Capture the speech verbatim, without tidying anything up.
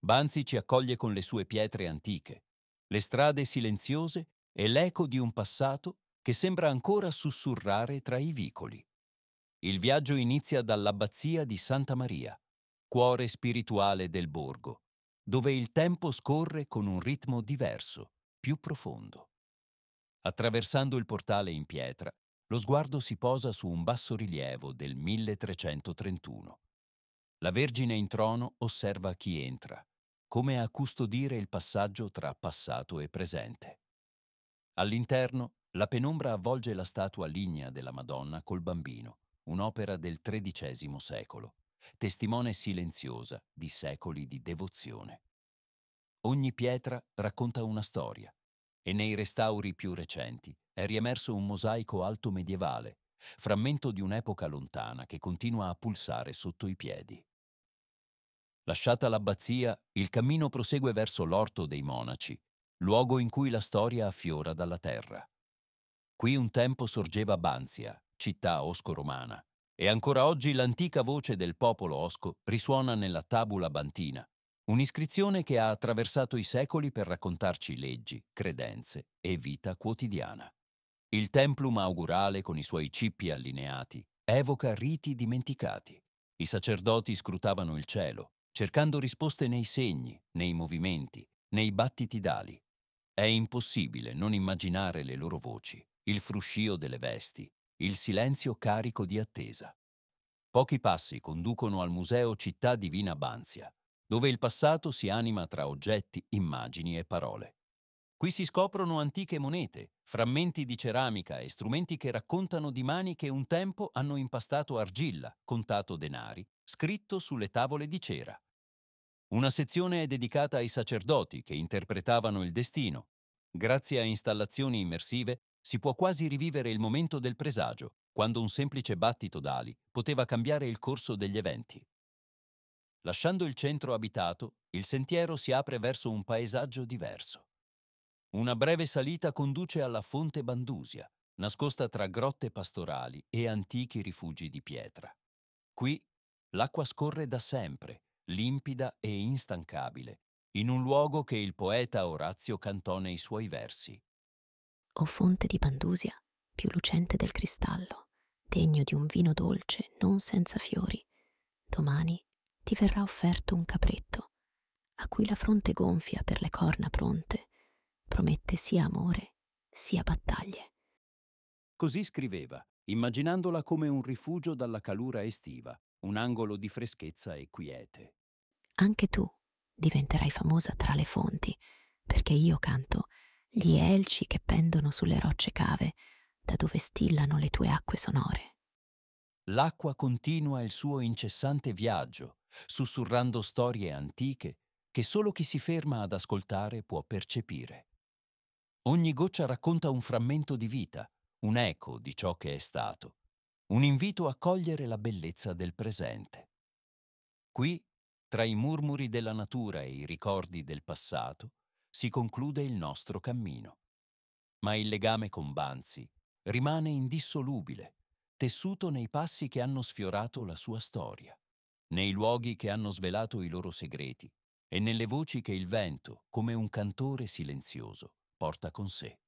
Banzi ci accoglie con le sue pietre antiche, le strade silenziose e l'eco di un passato che sembra ancora sussurrare tra i vicoli. Il viaggio inizia dall'abbazia di Santa Maria, cuore spirituale del borgo, dove il tempo scorre con un ritmo diverso, più profondo. Attraversando il portale in pietra, lo sguardo si posa su un bassorilievo del milletrecentotrentuno. La Vergine in trono osserva chi entra, come a custodire il passaggio tra passato e presente. All'interno, la penombra avvolge la statua lignea della Madonna col Bambino, un'opera del tredicesimo secolo, testimone silenziosa di secoli di devozione. Ogni pietra racconta una storia, e nei restauri più recenti è riemerso un mosaico alto medievale, frammento di un'epoca lontana che continua a pulsare sotto i piedi. Lasciata l'abbazia, il cammino prosegue verso l'Orto dei Monaci, luogo in cui la storia affiora dalla terra. Qui un tempo sorgeva Banzia, città osco-romana, e ancora oggi l'antica voce del popolo osco risuona nella Tabula Bantina, un'iscrizione che ha attraversato i secoli per raccontarci leggi, credenze e vita quotidiana. Il templum augurale con i suoi cippi allineati evoca riti dimenticati. I sacerdoti scrutavano il cielo, cercando risposte nei segni, nei movimenti, nei battiti d'ali. È impossibile non immaginare le loro voci, il fruscio delle vesti, il silenzio carico di attesa. Pochi passi conducono al Museo Città Divina Banzia, dove il passato si anima tra oggetti, immagini e parole. Qui si scoprono antiche monete, frammenti di ceramica e strumenti che raccontano di mani che un tempo hanno impastato argilla, contato denari, scritto sulle tavole di cera. Una sezione è dedicata ai sacerdoti che interpretavano il destino. Grazie a installazioni immersive si può quasi rivivere il momento del presagio, quando un semplice battito d'ali poteva cambiare il corso degli eventi. Lasciando il centro abitato, il sentiero si apre verso un paesaggio diverso. Una breve salita conduce alla Fonte Bandusia, nascosta tra grotte pastorali e antichi rifugi di pietra. Qui l'acqua scorre da sempre, limpida e instancabile, in un luogo che il poeta Orazio cantò nei suoi versi. O fonte di Bandusia, più lucente del cristallo, degno di un vino dolce non senza fiori, domani ti verrà offerto un capretto, a cui la fronte gonfia per le corna pronte, promette sia amore sia battaglie. Così scriveva, immaginandola come un rifugio dalla calura estiva, un angolo di freschezza e quiete. Anche tu diventerai famosa tra le fonti, perché io canto gli elci che pendono sulle rocce cave, da dove stillano le tue acque sonore. L'acqua continua il suo incessante viaggio, sussurrando storie antiche che solo chi si ferma ad ascoltare può percepire. Ogni goccia racconta un frammento di vita, un eco di ciò che è stato, un invito a cogliere la bellezza del presente. Qui, tra i murmuri della natura e i ricordi del passato, si conclude il nostro cammino. Ma il legame con Banzi rimane indissolubile, tessuto nei passi che hanno sfiorato la sua storia, nei luoghi che hanno svelato i loro segreti e nelle voci che il vento, come un cantore silenzioso, porta con sé.